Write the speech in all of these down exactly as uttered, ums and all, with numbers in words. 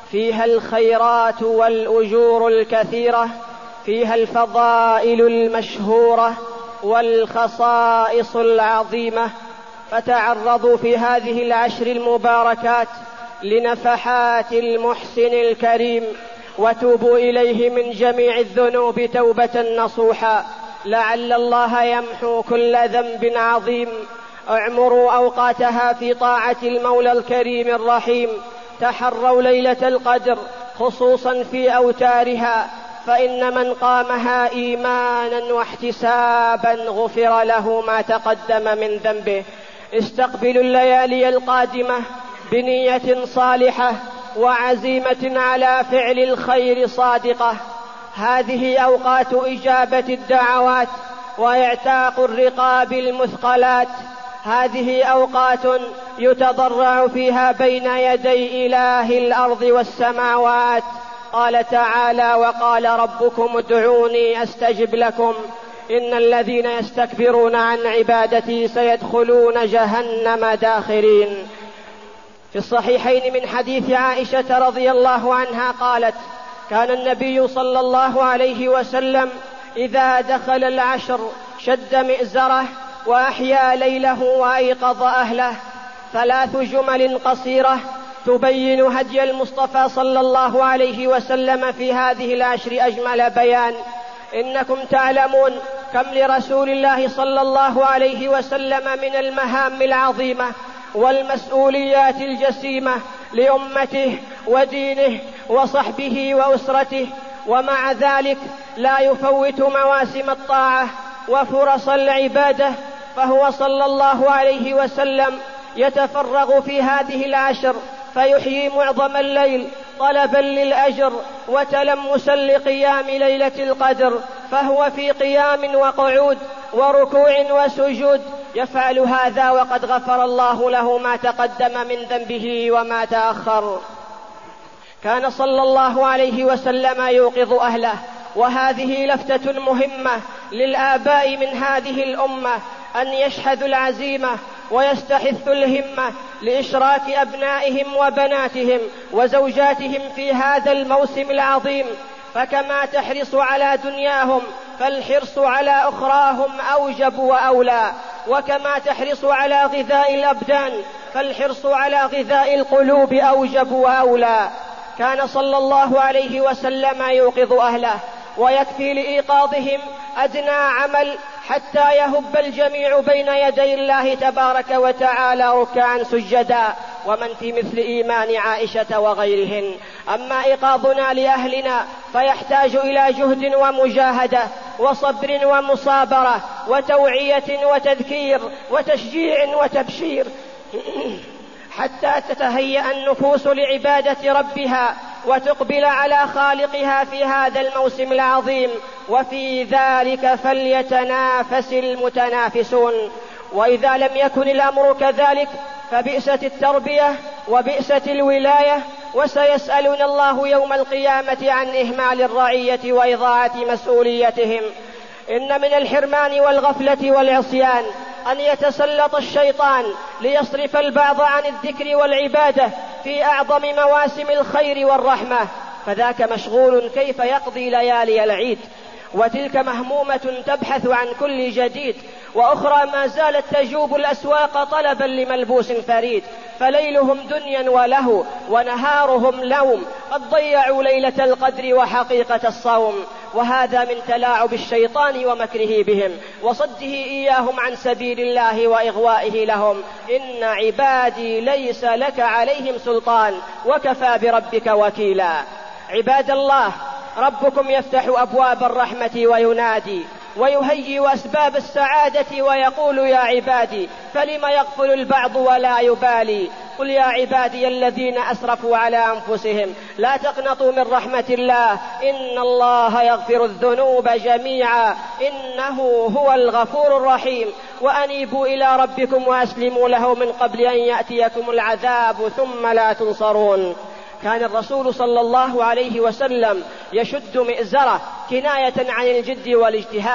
فيها الخيرات والأجور الكثيرة، فيها الفضائل المشهورة والخصائص العظيمة. فتعرضوا في هذه العشر المباركات لنفحات المحسن الكريم، وتوبوا إليه من جميع الذنوب توبة نصوحا، لعل الله يمحو كل ذنب عظيم. اعمروا أوقاتها في طاعة المولى الكريم الرحيم. تحروا ليلة القدر خصوصا في أوتارها، فإن من قامها إيمانا واحتسابا غفر له ما تقدم من ذنبه. استقبلوا الليالي القادمة بنية صالحة وعزيمة على فعل الخير صادقة. هذه أوقات إجابة الدعوات وإعتاق الرقاب المثقلات. هذه أوقات يتضرع فيها بين يدي إله الأرض والسماوات. قال تعالى: وقال ربكم ادعوني أستجب لكم إن الذين يستكبرون عن عبادتي سيدخلون جهنم داخرين. في الصحيحين من حديث عائشة رضي الله عنها قالت: كان النبي صلى الله عليه وسلم إذا دخل العشر شد مئزره وأحيا ليله وأيقظ أهله. ثلاث جمل قصيرة تبين هدي المصطفى صلى الله عليه وسلم في هذه العشر أجمل بيان. إنكم تعلمون كم لرسول الله صلى الله عليه وسلم من المهام العظيمة والمسؤوليات الجسيمة لأمته ودينه وصحبه وأسرته، ومع ذلك لا يفوت مواسم الطاعة وفرص العبادة، فهو صلى الله عليه وسلم يتفرغ في هذه العشر فيحيي معظم الليل طلبا للأجر وتلمسا لقيام ليلة القدر، فهو في قيام وقعود وركوع وسجود يفعل هذا وقد غفر الله له ما تقدم من ذنبه وما تأخر. كان صلى الله عليه وسلم يوقظ أهله، وهذه لفتة مهمة للآباء من هذه الأمة أن يشحذوا العزيمة ويستحثوا الهمة لإشراك أبنائهم وبناتهم وزوجاتهم في هذا الموسم العظيم. فكما تحرص على دنياهم فالحرص على أخراهم أوجب وأولى، وكما تحرص على غذاء الأبدان فالحرص على غذاء القلوب أوجب وأولى. كان صلى الله عليه وسلم يوقظ أهله، ويكفي لإيقاظهم أدنى عمل حتى يهب الجميع بين يدي الله تبارك وتعالى ركعا سجدا، ومن في مثل إيمان عائشة وغيرهن. أما إيقاظنا لأهلنا فيحتاج إلى جهد ومجاهدة وصبر ومصابرة وتوعية وتذكير وتشجيع وتبشير حتى تتهيأ النفوس لعبادة ربها وتقبل على خالقها في هذا الموسم العظيم، وفي ذلك فليتنافس المتنافسون. وإذا لم يكن الأمر كذلك فبئست التربية وبئست الولاية، وسيسألون الله يوم القيامة عن إهمال الرعية وإضاعة مسؤوليتهم. إن من الحرمان والغفلة والعصيان أن يتسلط الشيطان ليصرف البعض عن الذكر والعبادة في أعظم مواسم الخير والرحمة، فذاك مشغول كيف يقضي ليالي العيد، وتلك مهمومة تبحث عن كل جديد، وأخرى ما زالت تجوب الأسواق طلبا لملبوس فريد، فليلهم دنيا وله ونهارهم لوم، قد ضيعوا ليلة القدر وحقيقة الصوم. وهذا من تلاعب الشيطان ومكره بهم وصده إياهم عن سبيل الله وإغوائه لهم. إن عبادي ليس لك عليهم سلطان وكفى بربك وكيلا. عباد الله، ربكم يفتح أبواب الرحمة وينادي ويهيئ أسباب السعادة ويقول: يا عبادي فلم يغفل البعض ولا يبالي. قل يا عبادي الذين أسرفوا على أنفسهم لا تقنطوا من رحمة الله إن الله يغفر الذنوب جميعا إنه هو الغفور الرحيم. وأنيبوا إلى ربكم وأسلموا له من قبل أن يأتيكم العذاب ثم لا تنصرون. كان الرسول صلى الله عليه وسلم يشد مئزره كناية عن الجد والاجتهاد،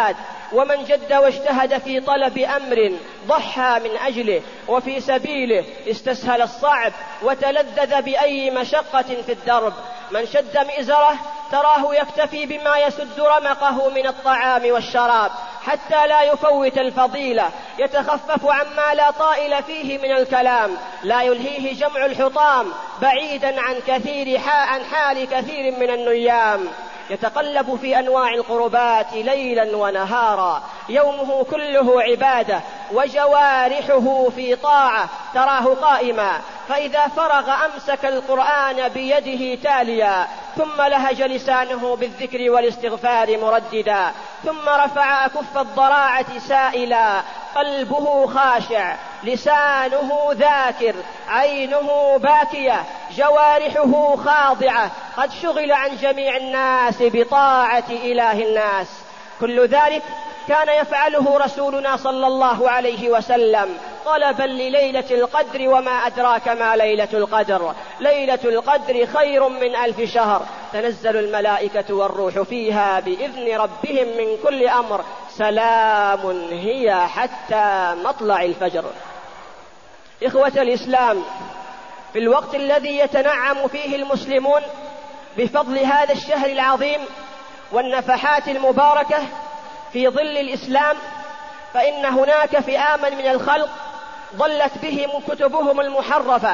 ومن جد واجتهد في طلب أمر ضحى من أجله وفي سبيله استسهل الصعب وتلذذ بأي مشقة في الدرب. من شد مئزره تراه يكتفي بما يسد رمقه من الطعام والشراب حتى لا يفوت الفضيلة، يتخفف عما لا طائل فيه من الكلام، لا يلهيه جمع الحطام بعيدا عن كثير عن حال كثير من النيام، يتقلب في أنواع القربات ليلا ونهارا، يومه كله عبادة وجوارحه في طاعة، تراه قائما فإذا فرغ أمسك القرآن بيده تاليا، ثم لهج لسانه بالذكر والاستغفار مرددا، ثم رفع أكف الضراعة سائلا، قلبه خاشع، لسانه ذاكر، عينه باكية، جوارحه خاضعة، قد شغل عن جميع الناس بطاعة إله الناس. كل ذلك كان يفعله رسولنا صلى الله عليه وسلم طلبا لليلة القدر، وما أدراك ما ليلة القدر، ليلة القدر خير من ألف شهر، تنزل الملائكة والروح فيها بإذن ربهم من كل أمر، سلام هي حتى مطلع الفجر. إخوة الإسلام، في الوقت الذي يتنعم فيه المسلمون بفضل هذا الشهر العظيم والنفحات المباركة في ظل الإسلام، فإن هناك فئاما من الخلق ضلت بهم كتبهم المحرفة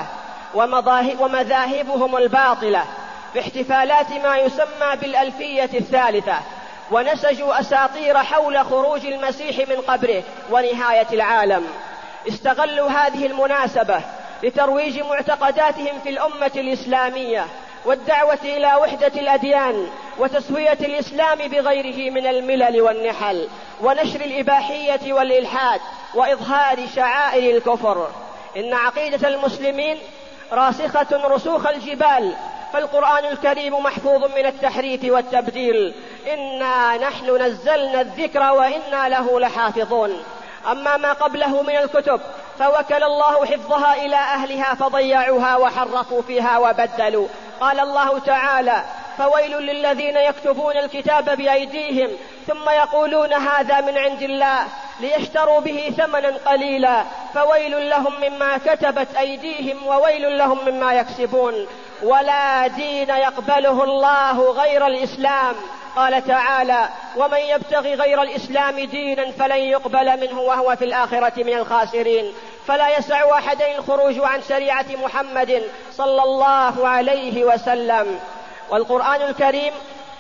ومذاهبهم الباطلة باحتفالات ما يسمى بالألفية الثالثة، ونسجوا أساطير حول خروج المسيح من قبره ونهاية العالم. استغلوا هذه المناسبة لترويج معتقداتهم في الأمة الإسلامية والدعوة إلى وحدة الأديان وتسوية الإسلام بغيره من الملل والنحل، ونشر الإباحية والإلحاد وإظهار شعائر الكفر. إن عقيدة المسلمين راسخة رسوخ الجبال، فالقرآن الكريم محفوظ من التحريف والتبديل، إنا نحن نزلنا الذكر وإنا له لحافظون. أما ما قبله من الكتب فوكل الله حفظها إلى أهلها فضيعوها وحرفوا فيها وبدلوا. قال الله تعالى: فويل للذين يكتبون الكتاب بأيديهم ثم يقولون هذا من عند الله ليشتروا به ثمنا قليلا، فويل لهم مما كتبت أيديهم وويل لهم مما يكسبون. ولا دين يقبله الله غير الإسلام. قال تعالى: ومن يبتغي غير الإسلام دينا فلن يقبل منه وهو في الآخرة من الخاسرين. فلا يسع أحدا الخروج عن شريعة محمد صلى الله عليه وسلم. والقرآن الكريم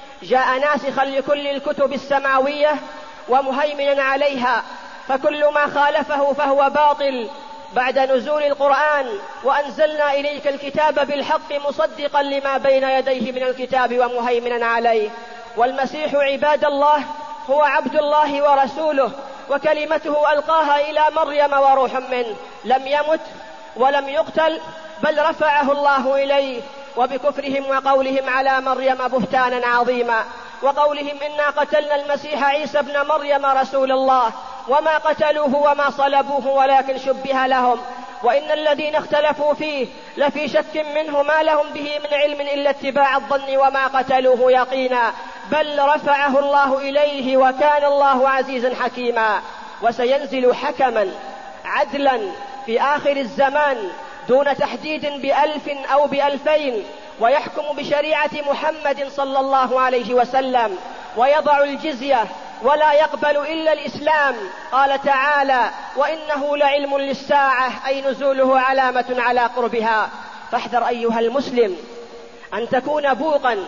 جاء ناسخا لكل الكتب السماوية ومهيمنا عليها، فكل ما خالفه فهو باطل بعد نزول القرآن. وأنزلنا إليك الكتاب بالحق مصدقا لما بين يديه من الكتاب ومهيمنا عليه. والمسيح عباد الله هو عبد الله ورسوله، وكلمته ألقاها إلى مريم وروح منه، لم يمت ولم يقتل بل رفعه الله إليه. وبكفرهم وقولهم على مريم بهتانا عظيما، وقولهم إنا قتلنا المسيح عيسى ابن مريم رسول الله وما قتلوه وما صلبوه ولكن شبه لهم، وإن الذين اختلفوا فيه لفي شك منه ما لهم به من علم إلا اتباع الظن وما قتلوه يقينا بل رفعه الله إليه وكان الله عزيزا حكيما. وسينزل حكما عدلا في آخر الزمان دون تحديد بألف أو بألفين، ويحكم بشريعة محمد صلى الله عليه وسلم، ويضع الجزية ولا يقبل إلا الإسلام. قال تعالى: وإنه لعلم للساعة، أي نزوله علامة على قربها. فاحذر أيها المسلم أن تكون بوقا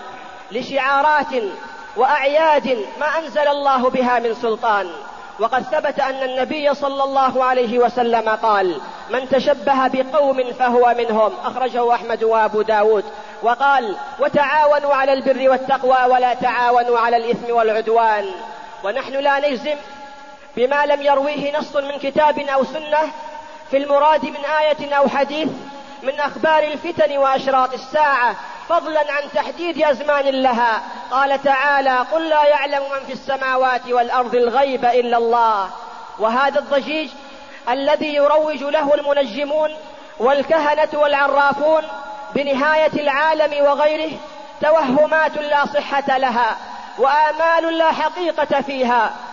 لشعارات وأعياد ما أنزل الله بها من سلطان. وقد ثبت أن النبي صلى الله عليه وسلم قال: من تشبه بقوم فهو منهم، أخرجه أحمد وأبو داود. وقال: وتعاونوا على البر والتقوى ولا تعاونوا على الإثم والعدوان. ونحن لا نجزم بما لم يرويه نص من كتاب أو سنة في المراد من آية أو حديث من أخبار الفتن وأشراط الساعة، فضلا عن تحديد أزمان لها. قال تعالى: قل لا يعلم من في السماوات والأرض الغيب إلا الله. وهذا الضجيج الذي يروج له المنجمون والكهنة والعرافون بنهاية العالم وغيره توهمات لا صحة لها وآمال لا حقيقة فيها،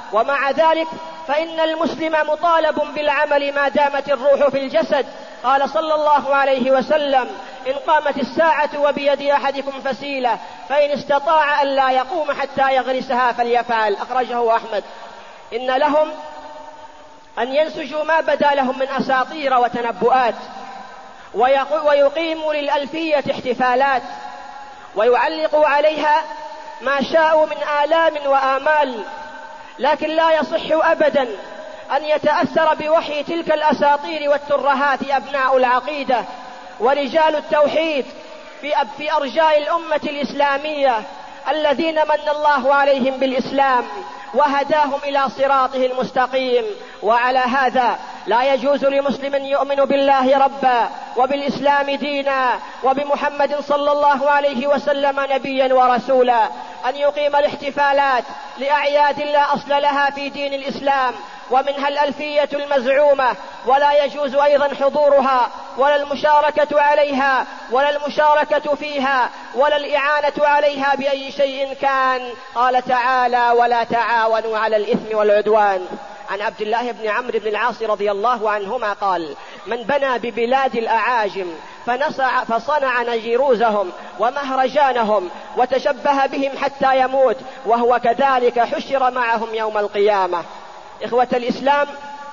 ومع ذلك فإن المسلم مطالب بالعمل ما دامت الروح في الجسد. قال صلى الله عليه وسلم: إن قامت الساعة وبيد أحدكم فسيلة فإن استطاع أن لا يقوم حتى يغرسها فليفعل. أخرجه أحمد. إن لهم أن ينسجوا ما بدا لهم من أساطير وتنبؤات، ويقيموا للألفية احتفالات، ويعلقوا عليها ما شاءوا من آلام وآمال، لكن لا يصح أبدا أن يتأثر بوحي تلك الأساطير والترهات أبناء العقيدة ورجال التوحيد في أرجاء الأمة الإسلامية الذين من الله عليهم بالإسلام وهداهم إلى صراطه المستقيم. وعلى هذا لا يجوز لمسلم يؤمن بالله ربا وبالإسلام دينا وبمحمد صلى الله عليه وسلم نبيا ورسولا أن يقيم الاحتفالات لأعياد لا أصل لها في دين الإسلام، ومنها الألفية المزعومة، ولا يجوز أيضا حضورها ولا المشاركة عليها ولا المشاركة فيها ولا الإعانة عليها بأي شيء كان. قال تعالى: ولا تعاونوا على الإثم والعدوان. عن عبد الله بن عمرو بن العاص رضي الله عنهما قال: من بنى ببلاد الأعاجم فنصع فصنع نجيروزهم ومهرجانهم وتشبه بهم حتى يموت وهو كذلك حشر معهم يوم القيامة. إخوة الإسلام،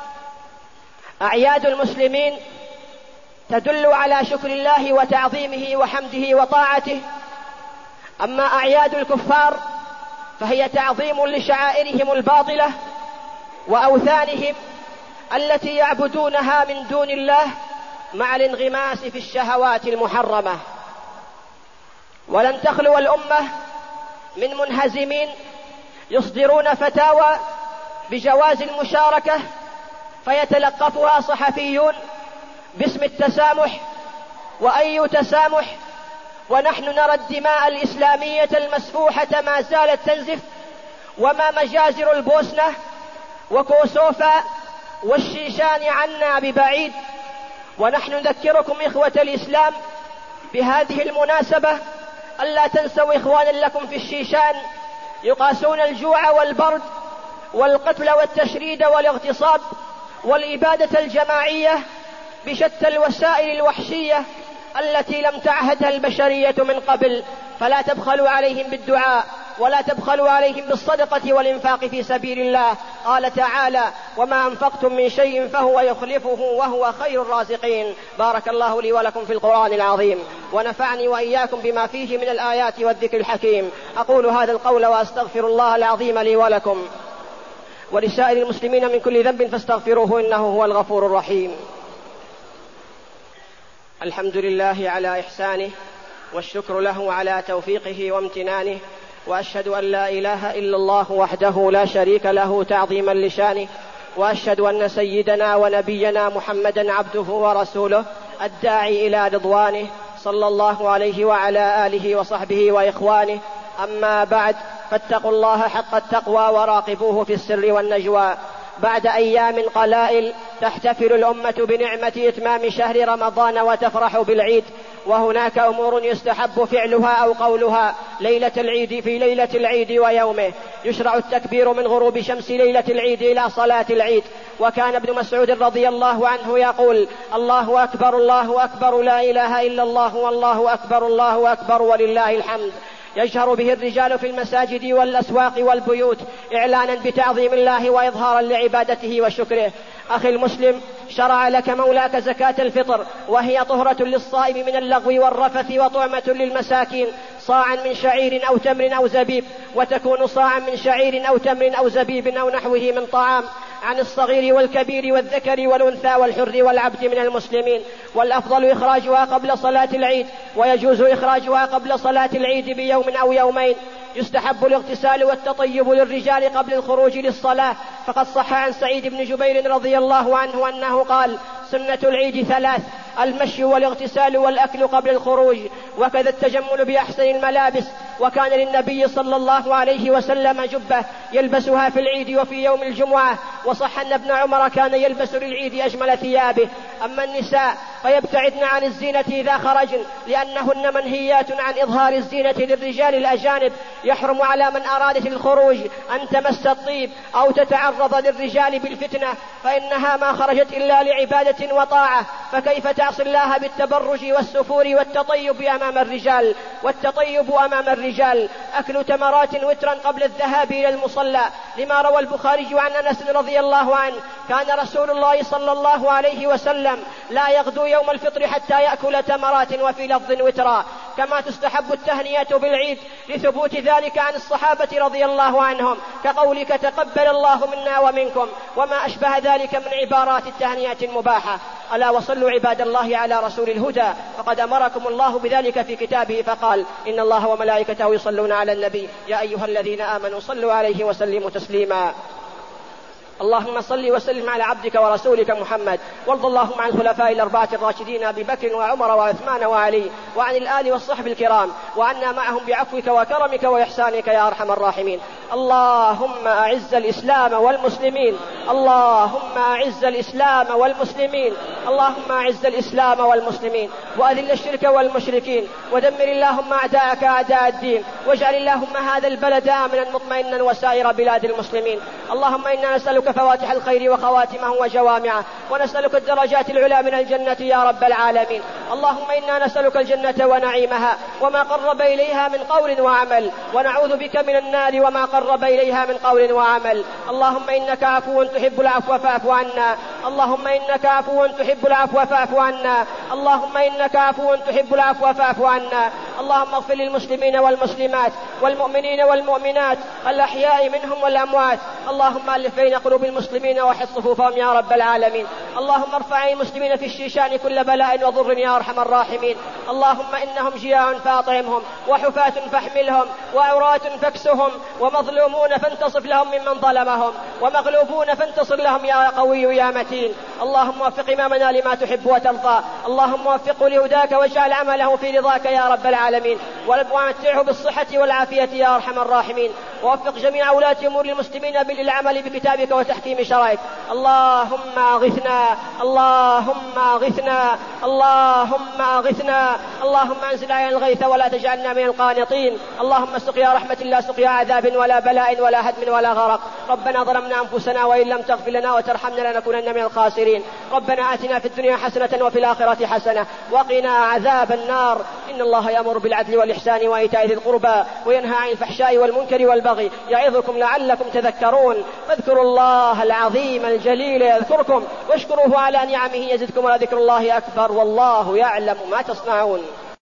أعياد المسلمين تدل على شكر الله وتعظيمه وحمده وطاعته، أما أعياد الكفار فهي تعظيم لشعائرهم الباطلة وأوثانهم التي يعبدونها من دون الله مع الانغماس في الشهوات المحرمة. ولن تخلو الأمة من منهزمين يصدرون فتاوى بجواز المشاركة فيتلقفها صحفيون باسم التسامح. وأي تسامح ونحن نرى الدماء الإسلامية المسفوحة ما زالت تنزف، وما مجازر البوسنة وكوسوفا والشيشان عنا ببعيد. ونحن نذكركم إخوة الإسلام بهذه المناسبة ألا تنسوا إخوانا لكم في الشيشان يقاسون الجوع والبرد والقتل والتشريد والاغتصاب والإبادة الجماعية بشتى الوسائل الوحشية التي لم تعهدها البشرية من قبل. فلا تبخلوا عليهم بالدعاء ولا تبخلوا عليهم بالصدقة والإنفاق في سبيل الله. قال تعالى: وما أنفقتم من شيء فهو يخلفه وهو خير الرازقين. بارك الله لي ولكم في القرآن العظيم، ونفعني وإياكم بما فيه من الآيات والذكر الحكيم. أقول هذا القول وأستغفر الله العظيم لي ولكم ولسائر المسلمين من كل ذنب فاستغفروه إنه هو الغفور الرحيم. الحمد لله على إحسانه، والشكر له على توفيقه وامتنانه، وأشهد أن لا إله إلا الله وحده لا شريك له تعظيما لشانه، وأشهد أن سيدنا ونبينا محمدا عبده ورسوله الداعي إلى رضوانه صلى الله عليه وعلى آله وصحبه وإخوانه. أما بعد، فاتقوا الله حق التقوى وراقبوه في السر والنجوى. بعد أيام قلائل تحتفل الأمة بنعمة إتمام شهر رمضان وتفرح بالعيد، وهناك أمور يستحب فعلها أو قولها ليلة العيد في ليلة العيد ويومه. يشرع التكبير من غروب شمس ليلة العيد إلى صلاة العيد. وكان ابن مسعود رضي الله عنه يقول: الله أكبر الله أكبر لا إله إلا الله والله أكبر الله أكبر ولله الحمد. يجهر به الرجال في المساجد والأسواق والبيوت إعلانا بتعظيم الله وإظهارا لعبادته وشكره. أخي المسلم، شرع لك مولاك زكاة الفطر، وهي طهرة للصائم من اللغو والرفث وطعمة للمساكين، صاعا من شعير أو تمر أو زبيب، وتكون صاعا من شعير أو تمر أو زبيب أو نحوه من طعام، عن الصغير والكبير والذكر والأنثى والحر والعبد من المسلمين. والأفضل إخراجها قبل صلاة العيد، ويجوز إخراجها قبل صلاة العيد بيوم أو يومين. يستحب الاغتسال والتطيب للرجال قبل الخروج للصلاة، فقد صح عن سعيد بن جبير رضي الله عنه أنه قال: سنة العيد ثلاث: المشي والاغتسال والأكل قبل الخروج، وكذا التجمل بأحسن الملابس. وكان للنبي صلى الله عليه وسلم جبة يلبسها في العيد وفي يوم الجمعة. وصح أن ابن عمر كان يلبس للعيد أجمل ثيابه. أما النساء فيبتعدن عن الزينة إذا خرجن، لأنهن منهيات عن إظهار الزينة للرجال الأجانب. يحرم على من أرادت الخروج أن تمس الطيب أو تتعرض للرجال بالفتنة، فإنها ما خرجت إلا لعبادة وطاعة، فكيف تعصي الله بالتبرج والسفور والتطيب أمام الرجال والتطيب أمام الرجال. أكل تمرات وترا قبل الذهاب إلى المصلى، لما روى البخاري عن أنس رضي الله عنه كان رسول الله صلى الله عليه وسلم لا يغدو يوم الفطر حتى يأكل تمرات، وفي لفظ وترا. كما تستحب التهنئة بالعيد لثبوت ذلك عن الصحابة رضي الله عنهم، كقولك تقبل الله منا ومنكم، وما أشبه ذلك من عبارات التهنئة المباحة. ألا وصلوا عباد الله على رسول الهدى، فقد أمركم الله بذلك في كتابه فقال: إن الله وملائكته يصلون على النبي يا أيها الذين آمنوا صلوا عليه وسلموا تسليما. اللهم صل وسلم على عبدك ورسولك محمد، وارض اللهم عن الخلفاء الأربعة الراشدين أبي بكر وعمر وعثمان وعلي، وعن الآل والصحب الكرام، وعنا معهم بعفوك وكرمك وإحسانك يا أرحم الراحمين. اللهم أعز الإسلام والمسلمين، اللهم أعز الإسلام والمسلمين، اللهم أعز الإسلام والمسلمين، وأذل الشرك والمشركين، ودمر اللهم أعداءك أعداء الدين، واجعل اللهم هذا البلد آمنا مطمئنا وسائر بلاد المسلمين. اللهم إنا نسألك فواتح الخير وخواتمه وجوامعه، ونسألك الدرجات العلى من الجنة يا رب العالمين. اللهم إنا نسألك الجنة ونعيمها وما قرب إليها من قول وعمل، ونعوذ بك من النار وما قرب إليها من قول وعمل. اللهم إنك عفو تحب العفو فاعف عنا، اللهم إنك عفو تحب العفو فاعف عنا، اللهم إنك عفو تحب العفو فاعف عنا. اللهم اغفر للمسلمين والمسلمات والمؤمنين والمؤمنات الأحياء منهم والأموات. اللهم ألف بين قلوب المسلمين وحد صفوفهم يا رب العالمين. اللهم ارفع عن المسلمين في الشيشان كل بلاء وضر يا أرحم الراحمين. اللهم إنهم جياع فاطعمهم، وحفاة فاحملهم، وعراة فاكسهم، ومظلومون فانتصف لهم ممن ظلمهم، ومغلوبون فانتصر لهم يا قوي يا متين. اللهم وفق إمامنا لما تحب وترضى، اللهم وفقه لهداك واجعل عمله في رضاك يا رب العالمين، ومتعه بالصحة والعافية يا أرحم الراحمين. ووفق جميع ولاة أمور المسلمين بالعمل بكتابك وتحكيم شرعك. اللهم أغثنا، اللهم أغثنا، اللهم أغثنا، اللهم أنزل علينا الغيث ولا تجعلنا من القانطين. اللهم سقيا رحمة لا سقيا عذاب ولا بلاء ولا هدم ولا غرق. ربنا ظلمنا أنفسنا وإن لم تغفر لنا وترحمنا لنكونن من الخاسرين. ربنا آتنا في الدنيا حسنة وفي الآخرة حسنة وقنا عذاب النار. إن الله يأمر بالعدل والإحسان وإيتاء ذي القربى وينهى عن الفحشاء والمنكر والبغي يعظكم لعلكم تذكرون. فاذكروا الله العظيم الجليل يذكركم، واشكروه على نعمه يزدكم، ولذكر الله أكبر، والله يعلم ما تصنعون.